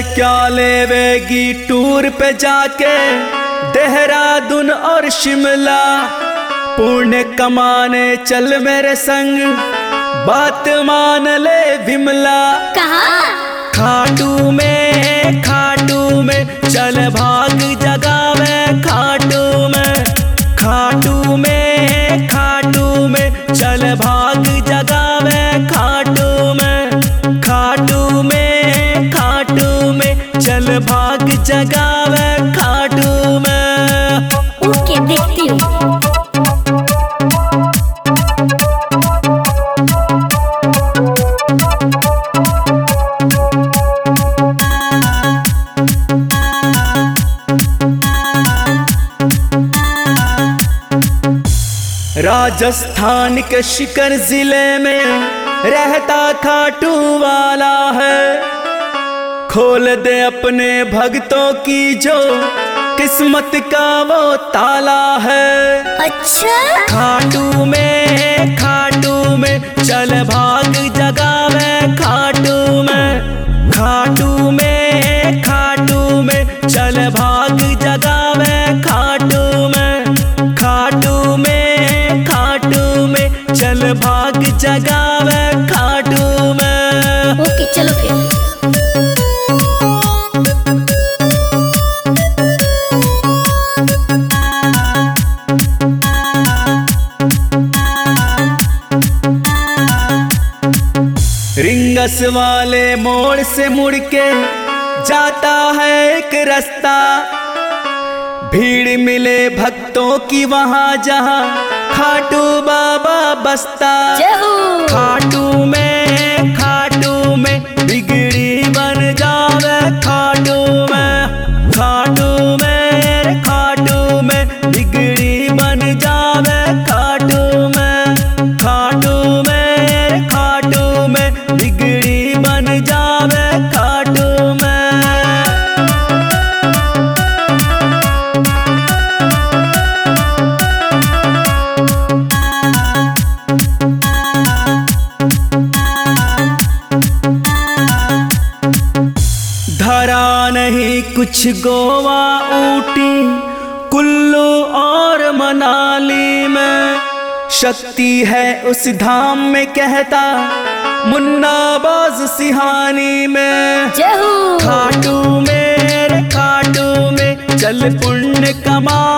क्या लेवेगी टूर पे जाके देहरादून और शिमला। पुण्य कमाने चल मेरे संग, बात मान ले विमला। कहाँ? खाटू में चल भाग जगावे खाटू में। खाटू में चल भाग जगावे खाटू में। खाटू में चल भाग जगावे खाटू में। ओके, देखती हूँ। राजस्थान के शिकर जिले में रहता खाटू वाला है। खोल दे अपने भक्तों की जो किस्मत का वो ताला है। अच्छा? खाटू में चल भाग जगावे खाटू में। खाटू में चल भाग जगावे खाटू में। खाटू में चल भाग जगावे खाटू में। ओके, चलो फिर। रिंगस वाले मोड़ से मुड़ के जाता है एक रास्ता। भीड़ मिले भक्तों की वहाँ जहाँ खाटू बाबा बसता। खाटू में बिगड़ी बन जावे खाटू में। खाटू में बिगड़ी बन जावे खाटू में। खाटू में बिगड़ी बन जावे खाटू में। धरा नहीं कुछ गोवा ऊटी कुल्लू और मनाली में। शक्ति है उस धाम में कहता मुन्ना बाज सिहानी में। खाटू में चल पुण्य कमा